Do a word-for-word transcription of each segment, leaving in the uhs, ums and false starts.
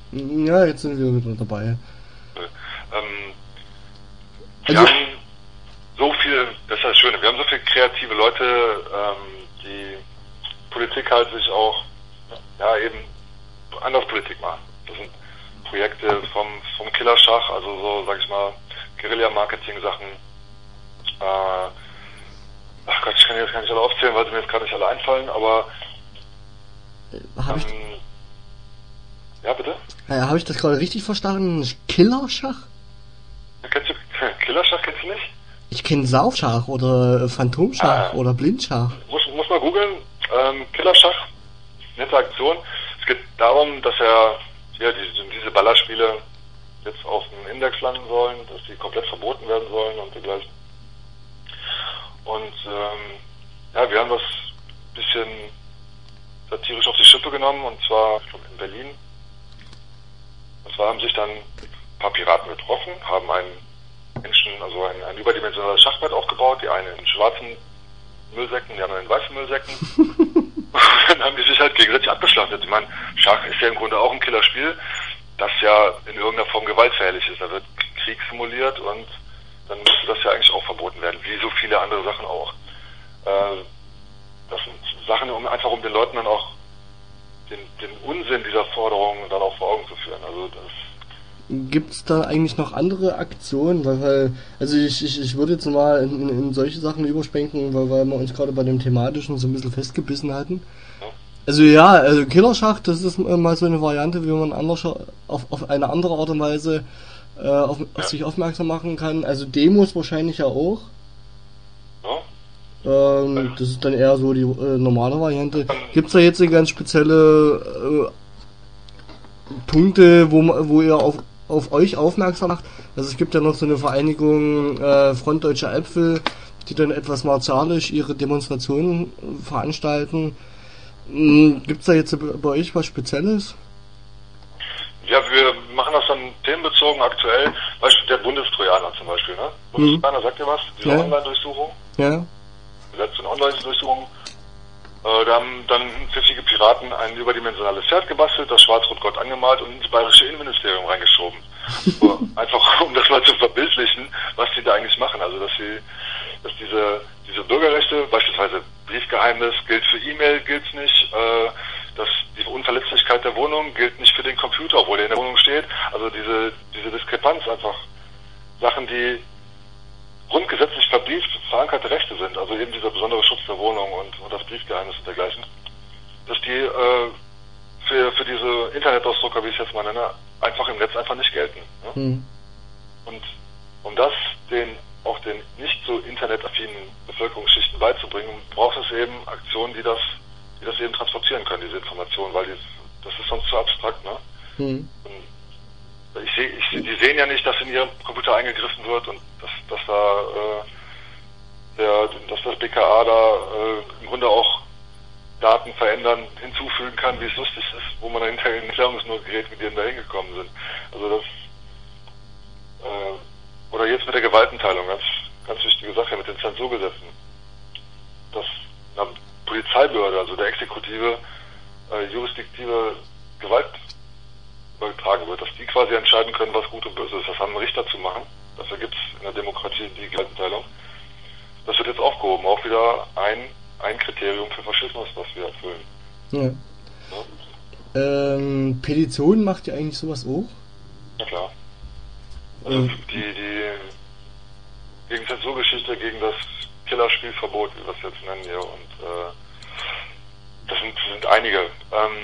Ja, jetzt sind wir wieder dabei. Ähm, wir Also, haben so viel, das ist das Schöne, wir haben so viele kreative Leute, ähm, die Politik halt sich auch, ja, eben anders Politik machen. Das sind Projekte vom, vom Killerschach, also so, sag ich mal, Guerilla-Marketing-Sachen. Äh, ach Gott, ich kann jetzt gar nicht alle aufzählen, weil sie mir jetzt gerade nicht alle einfallen, aber habe ich, ähm, ja, bitte? äh, hab ich das gerade richtig verstanden? Killerschach? Kennst du Killerschach, kennst du nicht? Ich kenne Saufschach oder Phantomschach Ah. oder Blindschach. Muss, muss mal googeln, ähm, Killerschach, nette Aktion. Es geht darum, dass er ja, diese, diese Ballerspiele jetzt auf den Index landen sollen, dass die komplett verboten werden sollen und dergleichen. Und ähm, ja, wir haben das ein bisschen satirisch auf die Schippe genommen, und zwar ich glaub, in Berlin. Und zwar haben sich dann ein paar Piraten getroffen, haben einen Menschen, also ein, ein überdimensionales Schachbrett aufgebaut, die einen in schwarzen Müllsäcken, die anderen in weißen Müllsäcken. Und dann haben die sich halt gegenseitig abgeschlachtet. Ich meine, Schach ist ja im Grunde auch ein Killerspiel, das ja in irgendeiner Form gewaltfähig ist. Da wird Krieg simuliert und dann müsste das ja eigentlich auch verboten werden, wie so viele andere Sachen auch. Äh, das sind Sachen, um einfach um den Leuten dann auch den, den Unsinn dieser Forderungen dann auch vor Augen zu führen. Also das Gibt's da eigentlich noch andere Aktionen? Weil, weil also ich, ich, ich würde jetzt mal in, in, in solche Sachen überschwenken, weil, weil wir uns gerade bei dem Thematischen so ein bisschen festgebissen hatten. Ja. Also ja, also Killerschach, das ist mal so eine Variante, wie man anders auf, auf eine andere Art und Weise äh, auf, auf sich aufmerksam machen kann. Also Demos wahrscheinlich ja auch. Ja. Ähm, das ist dann eher so die äh, normale Variante. Gibt's da jetzt ganz spezielle äh, Punkte, wo, wo ihr auf, auf euch aufmerksam macht? Also es gibt ja noch so eine Vereinigung äh, Front Deutscher Äpfel, die dann etwas martialisch ihre Demonstrationen veranstalten. Hm, gibt's da jetzt bei euch was Spezielles? Ja, wir machen das dann themenbezogen aktuell. Beispiel der Bundestrojaner zum Beispiel, ne? Bundestrojaner, sagt ihr was? Diese Ja. Online-Durchsuchung. Ja. Die letzte Online-Durchsuchung. Äh, da haben dann pfiffige Piraten ein überdimensionales Pferd gebastelt, das Schwarz-Rot-Gold angemalt und ins bayerische Innenministerium reingeschoben. So, einfach um das mal zu verbildlichen, was sie da eigentlich machen. Also dass sie, dass diese diese Bürgerrechte, beispielsweise Briefgeheimnis gilt für E-Mail, gilt's nicht, äh, dass die Unverletzlichkeit der Wohnung gilt nicht für den Computer, obwohl der in der Wohnung steht. Also diese diese Diskrepanz, einfach Sachen, die grundgesetzlich verbrieft verankerte Rechte sind, also eben dieser besondere Schutz der Wohnung und, und das Briefgeheimnis und dergleichen, dass die äh, für, für diese Internetausdrucker, wie ich es jetzt mal nenne, einfach im Netz einfach nicht gelten. Ne? Mhm. Und um das den auch den nicht so internetaffinen Bevölkerungsschichten beizubringen, braucht es eben Aktionen, die das, die das eben transportieren können, diese Informationen, weil die, das ist sonst zu abstrakt, ne? Mhm. Und ich sehe, ich, die sehen ja nicht, dass in ihrem Computer eingegriffen wird und dass, dass da äh, der, dass das B K A da äh, im Grunde auch Daten verändern, hinzufügen kann, wie es lustig ist, wo man dann hinterher in Erklärungsnot gerät, wie die denn da hingekommen sind. Also das äh, oder jetzt mit der Gewaltenteilung, ganz, ganz wichtige Sache mit den Zensurgesetzen. Dass einer Polizeibehörde, also der Exekutive, äh, jurisdiktive Gewalt übertragen wird, dass die quasi entscheiden können, was gut und böse ist. Das haben Richter zu machen. Dafür gibt es in der Demokratie die Gewaltenteilung. Das wird jetzt aufgehoben. Auch wieder ein, ein Kriterium für Faschismus, was wir erfüllen. Ja. Ja? Ähm, Petition macht ihr eigentlich sowas auch? Na klar. Also Mhm. die, die gegen Zensurgeschichte, gegen das Killerspielverbot, wie wir es jetzt nennen hier, und äh, das sind, sind einige. Ähm,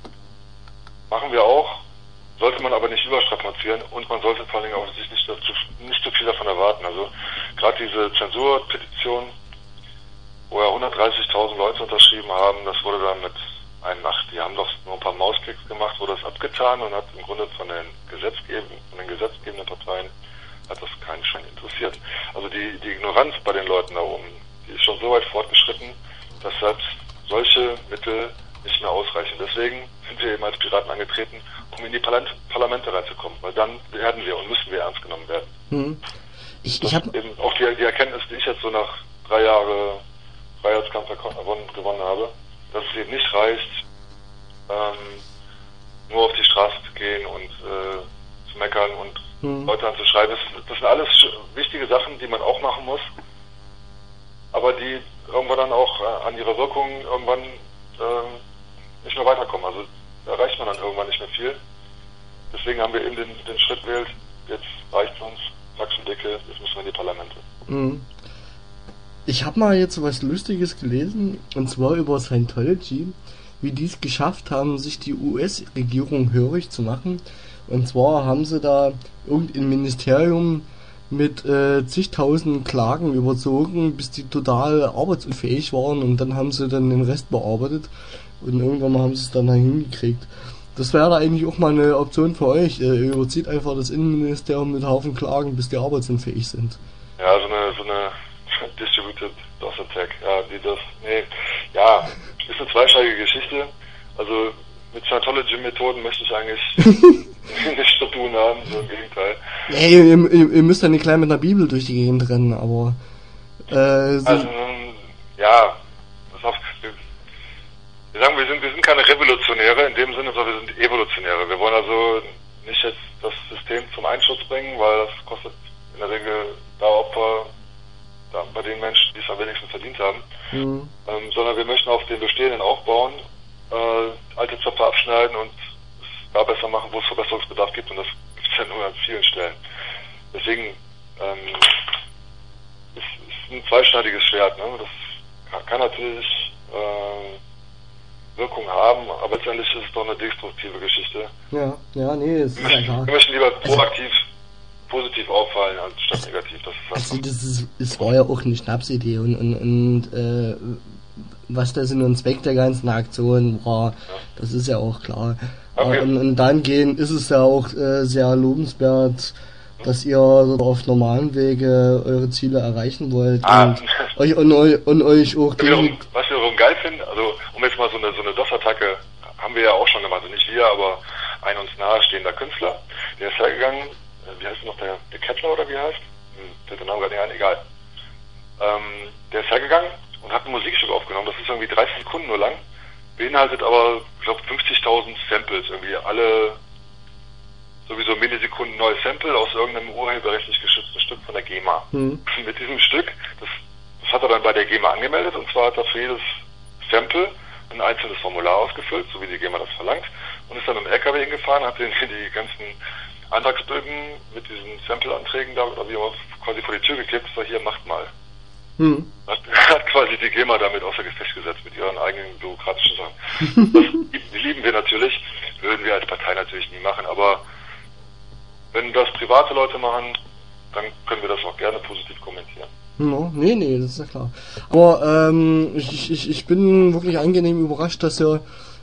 machen wir auch, sollte man aber nicht überstrapazieren und man sollte vor allen Dingen auch sich nicht, dazu, nicht zu viel davon erwarten. Also gerade diese Zensurpetition, wo ja hundertdreißigtausend Leute unterschrieben haben, das wurde dann mit einer Nacht, die haben doch nur ein paar Mausklicks gemacht, wurde das abgetan und hat im Grunde von den gesetzgebenden, von den gesetzgebenden Parteien hat das keinen Schein interessiert. Also die, die Ignoranz bei den Leuten da oben, die ist schon so weit fortgeschritten, dass selbst solche Mittel nicht mehr ausreichen. Deswegen sind wir eben als Piraten angetreten, um in die Parlament, Parlamente reinzukommen, weil dann werden wir und müssen wir ernst genommen werden. Hm. Ich, Das ich habe ist eben auch die, die Erkenntnis, die ich jetzt so nach drei Jahren Freiheitskampf gewonnen, gewonnen habe, dass es eben nicht reicht, ähm, nur auf die Straße zu gehen und äh, zu meckern und hm. Leute anzuschreiben. Das, das sind alles wichtige Sachen, die man auch machen muss, aber die irgendwann dann auch äh, an ihrer Wirkung irgendwann äh, nicht mehr weiterkommen. Also da erreicht man dann irgendwann nicht mehr viel. Deswegen haben wir eben den, den Schritt gewählt, jetzt reicht es uns, Sachsendicke, jetzt müssen wir in die Parlamente. Mhm. Ich habe mal jetzt was Lustiges gelesen, und zwar über Scientology, wie die es geschafft haben, sich die U S-Regierung hörig zu machen. Und zwar haben sie da irgendein Ministerium mit äh, zigtausend Klagen überzogen, bis die total arbeitsunfähig waren, und dann haben sie dann den Rest bearbeitet und irgendwann mal haben sie es dann hingekriegt. Das wäre eigentlich auch mal eine Option für euch. Ihr überzieht einfach das Innenministerium mit Haufen Klagen, bis die arbeitsunfähig sind. Ja, so eine, so eine Distributed DOS Attack, ja, die das, nee, ja, ist eine zweischneidige Geschichte. Also mit Scientology-Methoden möchte ich eigentlich nichts zu tun haben, so im Gegenteil. Nee, ihr, ihr, ihr müsst ja nicht gleich mit einer Bibel durch die Gegend rennen, aber äh, so also, ja, das auf, wir, wir sagen, wir sind, wir sind keine Revolutionäre in dem Sinne, sondern wir sind Evolutionäre. Wir wollen also nicht jetzt das System zum Einsturz bringen, weil das kostet in der Regel da Opfer da, bei den Menschen, die es am wenigsten verdient haben, mhm. ähm, sondern wir möchten auf den bestehenden aufbauen, äh, alte Zöpfe abschneiden und es da besser machen, wo es Verbesserungsbedarf gibt, und das gibt es ja nur an vielen Stellen. Deswegen ähm, ist, ist ein zweischneidiges Schwert. Ne? Das kann, kann natürlich äh, Wirkung haben, aber letztendlich ist es doch eine destruktive Geschichte. Ja, ja, nee, es ist ja klar. Wir möchten lieber proaktiv positiv auffallen als statt negativ. Das ist also das ist, es war ja auch eine Schnapsidee, und, und, und äh, was der Sinn und Zweck der ganzen Aktion war, ja. Das ist ja auch klar. Okay. Und, und dahingehend ist es ja auch äh, sehr lobenswert, dass ihr auf normalen Wege eure Ziele erreichen wollt, ah. und, euch, und, und euch auch... Wiederum, was wir wiederum geil finden, also um jetzt mal so eine, so eine DOS-Attacke, haben wir ja auch schon gemacht, also nicht wir, aber ein uns nahestehender Künstler, der ist hergegangen, wie heißt noch, der, der Kettler oder wie er heißt? Hm, der Name gerade nicht ein, egal. Ähm, der ist hergegangen und hat ein Musikstück aufgenommen, das ist irgendwie dreißig Sekunden nur lang, beinhaltet aber, ich glaube, fünfzigtausend Samples, irgendwie alle sowieso Millisekunden neue Sample aus irgendeinem urheberrechtlich geschützten Stück von der GEMA. Mhm. Mit diesem Stück, das, das hat er dann bei der GEMA angemeldet, und zwar hat er für jedes Sample ein einzelnes Formular ausgefüllt, so wie die GEMA das verlangt, und ist dann im L K W hingefahren, hat den die ganzen Antragsbögen mit diesen Sample-Anträgen da oder wie auch quasi vor die Tür geklebt, das war hier, macht mal. Hm. Hat, hat quasi die GEMA damit außer Gefecht gesetzt mit ihren eigenen bürokratischen Sachen. Das die lieben wir natürlich, würden wir als Partei natürlich nie machen, aber wenn das private Leute machen, dann können wir das auch gerne positiv kommentieren. No, nee, nee, das ist ja klar. Aber ähm, ich, ich, ich bin wirklich angenehm überrascht, dass ihr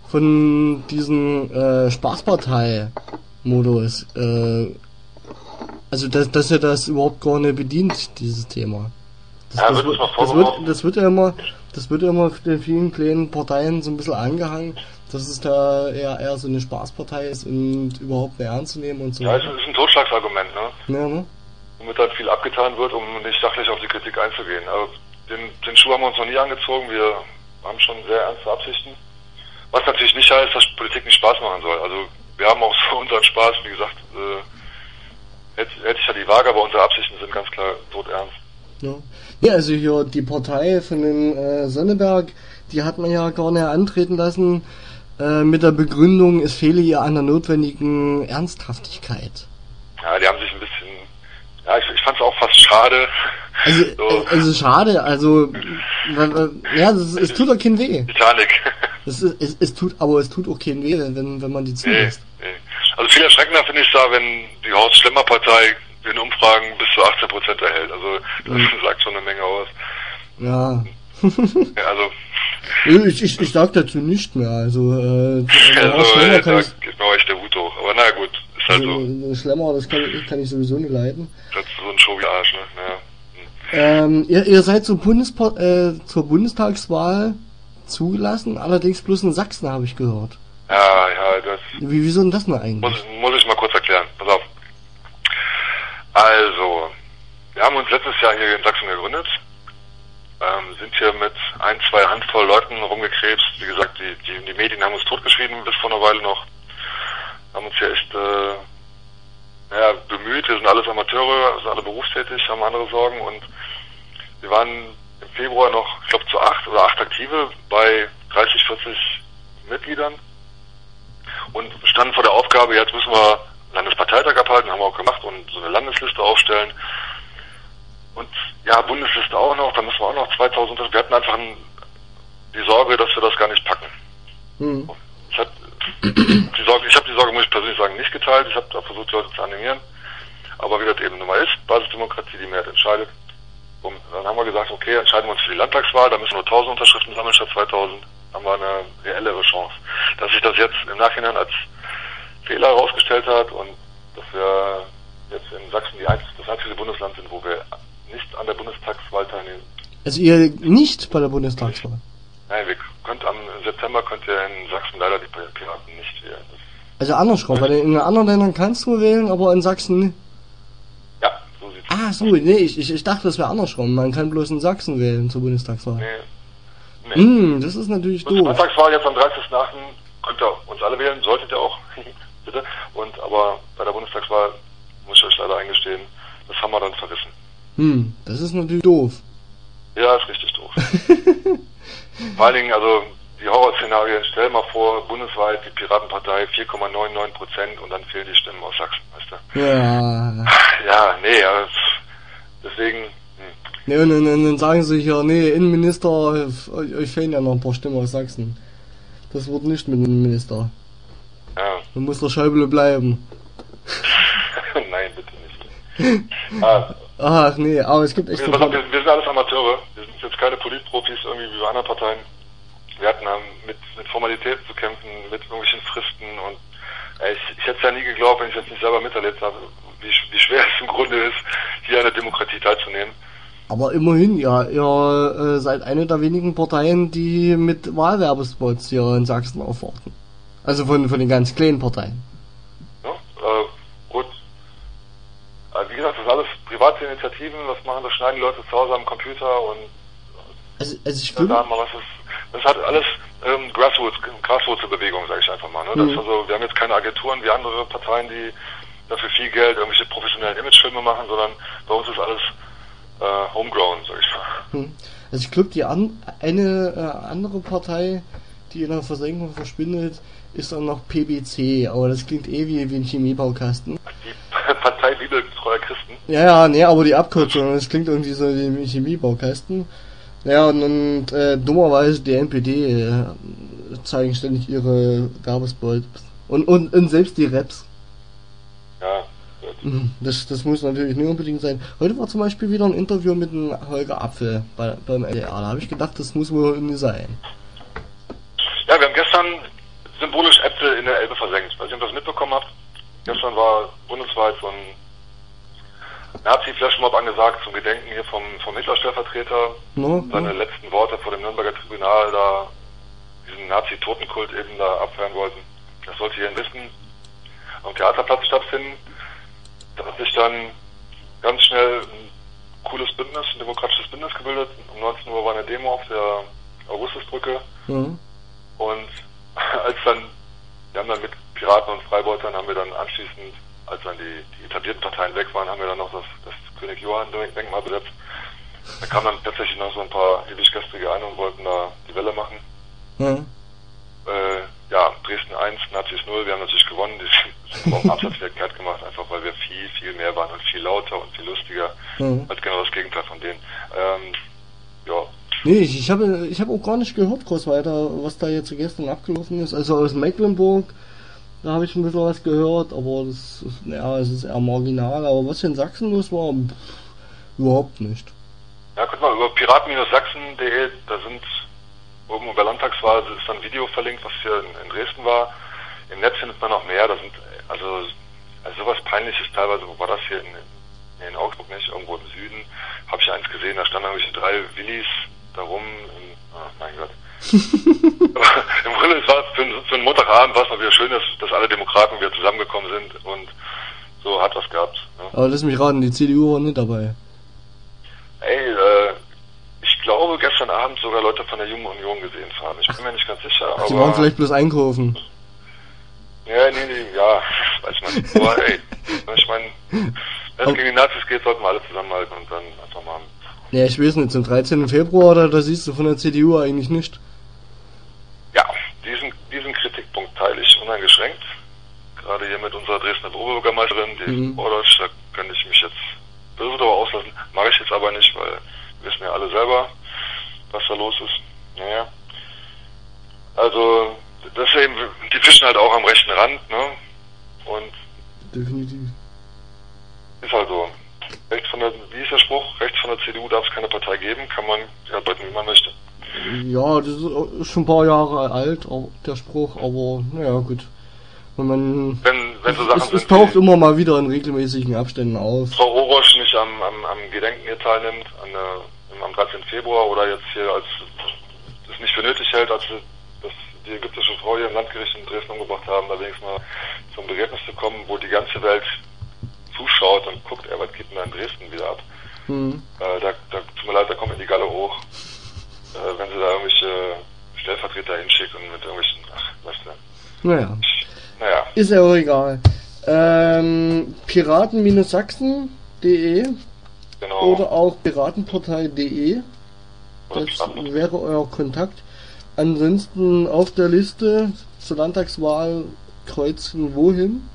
von diesem äh, Spaßpartei-Modus, äh, also dass, dass ihr das überhaupt gar nicht bedient, dieses Thema. Das, ja, das, wird, das, wird, das wird ja immer, das wird ja immer den vielen kleinen Parteien so ein bisschen angehangen, dass es da eher, eher so eine Spaßpartei ist und überhaupt nicht ernst zu nehmen und so. Ja, es ist ein Totschlagsargument, ne? Ja, ne? Womit dann viel abgetan wird, um nicht sachlich auf die Kritik einzugehen. Aber den, den Schuh haben wir uns noch nie angezogen, wir haben schon sehr ernste Absichten. Was natürlich nicht heißt, dass Politik nicht Spaß machen soll. Also wir haben auch so unseren Spaß, wie gesagt, äh, hätte, hätte ich ja die Waage, aber unsere Absichten sind ganz klar todernst. Ja. Ja, also hier die Partei von den äh, Sonneberg, die hat man ja gar nicht antreten lassen äh, mit der Begründung, es fehle ihr an der notwendigen Ernsthaftigkeit. Ja, die haben sich ein bisschen, ja, ich, ich fand es auch fast schade. Also, so. also schade, also ja, es, es tut doch keinen weh. Titanic. Es, es, es tut, aber es tut auch keinen weh, wenn, wenn man die zulässt. Nee, nee. Also viel erschreckender finde ich da, wenn die Horst-Schlemmer-Partei in Umfragen bis zu achtzehn Prozent erhält. Also das mhm. sagt schon eine Menge aus. Ja. Ja, also ich, ich, ich sag dazu nicht mehr. Also, äh, also äh, da ich, geht mir echt der Hut hoch. Aber naja gut, ist halt also, so. Schlemmer, das kann, kann ich sowieso nicht leiden. Das ist so ein Show wie Arsch, ne? Naja. Hm. Ähm, ihr, ihr seid zur, Bundespo- äh, zur Bundestagswahl zugelassen, allerdings bloß in Sachsen, habe ich gehört. Ja, ja, das... Wie, wieso denn das denn eigentlich? Muss, muss ich mal kurz erklären. Pass auf. Also, wir haben uns letztes Jahr hier in Sachsen gegründet, ähm, sind hier mit ein, zwei Handvoll Leuten rumgekrebst. Wie gesagt, die, die, die Medien haben uns totgeschrieben bis vor einer Weile noch. haben uns hier echt äh, naja, bemüht. Wir sind alles Amateure, sind alle berufstätig, haben andere Sorgen und wir waren im Februar noch, ich glaube, zu acht oder acht Aktive bei dreißig, vierzig Mitgliedern und standen vor der Aufgabe, jetzt müssen wir einen Landesparteitag abhalten, haben wir auch gemacht und so eine Landesliste aufstellen und ja, Bundesliste auch noch, da müssen wir auch noch zweitausend, wir hatten einfach ein, die Sorge, dass wir das gar nicht packen. Mhm. Ich habe die Sorge, ich habe die Sorge, muss ich persönlich sagen, nicht geteilt, ich habe da versucht, die Leute zu animieren, aber wie das eben nun mal ist, Basisdemokratie, die Mehrheit entscheidet. Und dann haben wir gesagt, okay, entscheiden wir uns für die Landtagswahl, da müssen wir nur tausend Unterschriften sammeln statt zweitausend, haben wir eine reellere Chance. Dass sich das jetzt im Nachhinein als Fehler herausgestellt hat und dass wir jetzt in Sachsen die einzige, das einzige Bundesland sind, wo wir nicht an der Bundestagswahl teilnehmen. Also ihr nicht bei der Bundestagswahl? Nein, wir könnt am September könnt ihr in Sachsen leider die Piraten nicht wählen. Das also andersrum, weil in anderen Ländern kannst du wählen, aber in Sachsen nicht. Ja, so sieht's aus. Ah, so, nee, ich, ich, ich dachte, das wäre andersrum. Man kann bloß in Sachsen wählen zur Bundestagswahl. Nee. Nee. Hm, das ist natürlich doof. Zur Landtagswahl jetzt am dreißigsten achten könnt ihr uns alle wählen, solltet ihr auch, bitte. Und aber bei der Bundestagswahl muss ich euch leider eingestehen, das haben wir dann verrissen. Hm, das ist natürlich doof. Ja, ist richtig doof. Vor allen Dingen, also die Horrorszenarien, stell mal vor, bundesweit die Piratenpartei vier Komma neunundneunzig Prozent und dann fehlen die Stimmen aus Sachsen, weißt du? Ja. Ja, nee, ja, deswegen... Hm. Nee, und, und, und dann sagen sie hier, nee, Innenminister, euch, euch fehlen ja noch ein paar Stimmen aus Sachsen. Das wird nicht mit dem Innenminister. Ja. Dann muss der Schäuble bleiben. Nein, bitte nicht. Ah. Ach nee, aber es gibt echt... Wir, wir, wir sind alles Amateure, wir sind jetzt keine Politprofis irgendwie wie bei anderen Parteien. Wir hatten ähm, mit, mit Formalitäten zu kämpfen, mit irgendwelchen Fristen und äh, ich, ich hätte es ja nie geglaubt, wenn ich es nicht selber miterlebt habe, wie, wie schwer es im Grunde ist, hier an der Demokratie teilzunehmen. Aber immerhin, ja, ihr äh, seid eine der wenigen Parteien, die mit Wahlwerbespots hier in Sachsen aufwarten. Also von, von den ganz kleinen Parteien. Ja, äh, gut. Also wie gesagt, das sind alles private Initiativen, was machen, das schneiden die Leute zu Hause am Computer und also, also ich finde... mal, was ist, das hat alles ähm, Grassroots, Grassroots-Bewegung, sage ich einfach mal. Ne? Das mhm. ist also, wir haben jetzt keine Agenturen wie andere Parteien, die dafür viel Geld irgendwelche professionellen Imagefilme machen, sondern bei uns ist alles äh, homegrown, sag ich mal. Mhm. Also ich glaube, die an, eine äh, andere Partei, die in der Versenkung verschwindet, ist dann noch P B C, aber das klingt eh wie, wie ein Chemiebaukasten. Die Partei Bibeltreuer Christen? Ja, ja, nee, aber die Abkürzung, das klingt irgendwie so wie ein Chemiebaukasten. Ja, und, und äh, dummerweise die N P D äh, zeigen ständig ihre Werbespots. Und, und, und selbst die Raps. Ja, gut. Das, das muss natürlich nicht unbedingt sein. Heute war zum Beispiel wieder ein Interview mit dem Holger Apfel bei, beim L D R. Da habe ich gedacht, das muss wohl nicht sein. Ja, wir haben gestern symbolisch Äpfel in der Elbe versenkt. Ich weiß nicht, ob ihr das mitbekommen habt. Gestern war bundesweit so ein Nazi-Flashmob angesagt zum Gedenken hier vom, vom Hitler-Stellvertreter. No, seine no. letzten Worte vor dem Nürnberger Tribunal da diesen Nazi-Totenkult eben da abfeiern wollten. Das sollte hier in Wissen am Theaterplatz stattfinden. Da hat sich dann ganz schnell ein cooles Bündnis, ein demokratisches Bündnis gebildet. Um neunzehn Uhr war eine Demo auf der Augustusbrücke. Mhm. Und als dann, wir haben dann mit Piraten und Freibeutern haben wir dann anschließend, als dann die, die etablierten Parteien weg waren, haben wir dann noch das, das König Johann Denkmal besetzt. Da kamen dann tatsächlich noch so ein paar Ewiggestrige ein und wollten da die Welle machen. Mhm. Äh, ja, Dresden eins, Nazis null, wir haben natürlich gewonnen, das haben auch Absatzwerk gemacht, einfach weil wir viel, viel mehr waren und viel lauter und viel lustiger, mhm. als genau das Gegenteil von denen. Ähm, ja. Nee, ich, ich habe ich hab auch gar nicht gehört, groß weiter, was da jetzt gestern abgelaufen ist. Also aus Mecklenburg, da habe ich ein bisschen was gehört, aber das ist, ja, es ist eher marginal. Aber was in Sachsen los war, pff, überhaupt nicht. Ja, guck mal, über piraten Sachsen punkt de, da sind oben über Landtagswahl ist dann ein Video verlinkt, was hier in, in Dresden war. Im Netz findet man noch mehr, da sind, also, also sowas Peinliches teilweise, wo war das hier in, in, in Augsburg nicht, irgendwo im Süden, habe ich eins gesehen, da standen irgendwelche drei Willis darum, in, oh mein Gott. Im Grunde, es war für, für einen Montagabend war es mal wieder schön, dass, dass alle Demokraten wieder zusammengekommen sind und so hat was gehabt. Ne? Aber lass mich raten, die C D U war nicht dabei. Ey, äh, ich glaube gestern Abend sogar Leute von der Jungen Union gesehen haben. Ich bin mir nicht ganz sicher. Ach, aber die waren vielleicht bloß einkaufen. Ja, nee, nee, ja, weiß man. Aber ey, ich meine, wenn es gegen die Nazis geht, sollten wir alle zusammenhalten und dann einfach mal... Ja, ich weiß nicht, zum dreizehnten Februar, da, da siehst du von der C D U eigentlich nicht. Ja, diesen, diesen Kritikpunkt teile ich uneingeschränkt. Gerade hier mit unserer Dresdner Oberbürgermeisterin, die mhm. Vordeutsch, da könnte ich mich jetzt böse darüber auslassen. Mache ich jetzt aber nicht, weil wir wissen ja alle selber, was da los ist. Naja. Also, das ist eben, die fischen halt auch am rechten Rand, ne? Und. Definitiv. Ist halt so. Rechts von der, wie ist der Spruch? Rechts von der C D U darf es keine Partei geben, kann man ja arbeiten, wie man möchte. Ja, das ist schon ein paar Jahre alt, der Spruch, aber naja, gut. Wenn man. Wenn, wenn so Sachen es, sind, es taucht immer mal wieder in regelmäßigen Abständen auf. Frau Orosch nicht am, am, am Gedenken hier teilnimmt, an der, am dreizehnten Februar oder jetzt hier als es nicht für nötig hält, als dass die ägyptische Frau hier im Landgericht in Dresden umgebracht haben, da wenigstens mal zum Begräbnis zu kommen, wo die ganze Welt zuschaut und guckt, er, was geht denn da in Dresden wieder ab? Hm. Äh, da, da, tut mir leid, da kommt mir die Galle hoch, äh, wenn sie da irgendwelche Stellvertreter hinschickt und mit irgendwelchen, ach, weißt du. Naja. Naja. Ist ja auch egal. Ähm, Piraten Sachsen punkt de genau. Oder auch piratenpartei punkt de. Das wäre euer Kontakt. Ansonsten auf der Liste zur Landtagswahl kreuzen wohin?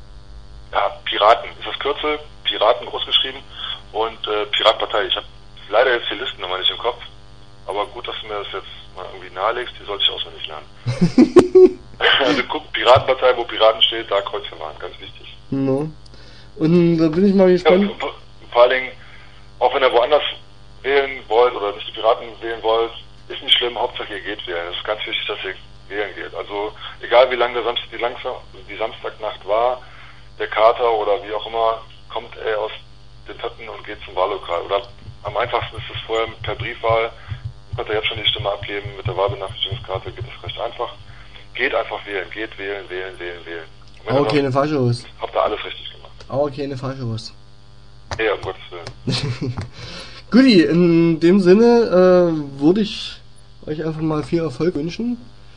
Ja, Piraten ist das Kürzel, Piraten großgeschrieben und äh, Piratenpartei. Ich habe leider jetzt die Listennummer nicht im Kopf, aber gut, dass du mir das jetzt mal irgendwie nahelegst, die sollte ich auswendig lernen. Also guck, Piratenpartei, wo Piraten steht, da kreuzen wir an, ganz wichtig. No. Und da bin ich mal gespannt. Ja, vor allen Dingen, auch wenn ihr woanders wählen wollt oder nicht die Piraten wählen wollt, ist nicht schlimm, Hauptsache ihr geht wählen. Es ist ganz wichtig, dass ihr wählen geht. Also egal wie lange der Samstag, die, Langsam, die Samstagnacht war, der Kater oder wie auch immer, kommt er aus den Tötten und geht zum Wahllokal. Oder am einfachsten ist es vorher per Briefwahl, könnt ihr jetzt schon die Stimme abgeben, mit der Wahlbenachrichtigungskarte geht es recht einfach. Geht einfach wählen, geht wählen, wählen, wählen, wählen. Aber keine Faschos. Habt ihr alles richtig gemacht. Aber keine Faschos. Ja, um Gottes Willen. Guti, in dem Sinne äh, würde ich euch einfach mal viel Erfolg wünschen,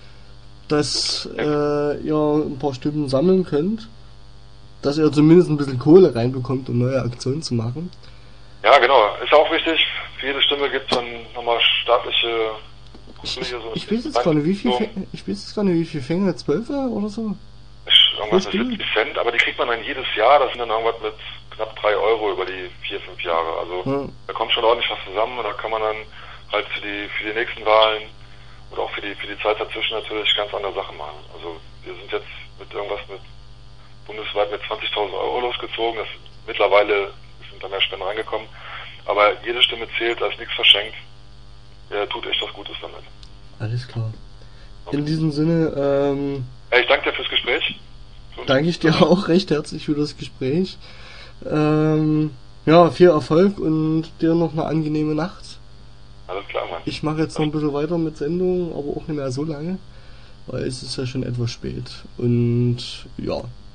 dass äh, ihr ein paar Stimmen sammeln könnt, dass ihr zumindest ein bisschen Kohle reinbekommt, um neue Aktionen zu machen. Ja, genau. Ist auch wichtig. Für jede Stimme gibt es dann nochmal staatliche... Ich, ich, ich weiß jetzt gar nicht, wie viel, so. ich weiß jetzt gar nicht, wie viel Fänge, zwölf oder so? Irgendwas mit siebzig Cent, aber die kriegt man dann jedes Jahr, das sind dann irgendwas mit knapp drei Euro über die vier, fünf Jahre. Also ja. Da kommt schon ordentlich was zusammen und da kann man dann halt für die für die nächsten Wahlen oder auch für die für die Zeit dazwischen natürlich ganz andere Sachen machen. Also wir sind jetzt mit irgendwas mit bundesweit mit zwanzigtausend Euro losgezogen, das mittlerweile sind da mehr Spenden reingekommen, aber jede Stimme zählt, da ist nichts verschenkt. Er tut echt was Gutes damit. Alles klar. Okay. In diesem Sinne, ähm... Ja, ich danke dir fürs Gespräch. Danke ich dir auch recht herzlich für das Gespräch. Ähm, ja, viel Erfolg und dir noch eine angenehme Nacht. Alles klar, Mann. Ich mache jetzt noch ein bisschen weiter mit Sendungen, aber auch nicht mehr so lange, weil es ist ja schon etwas spät. Und ja,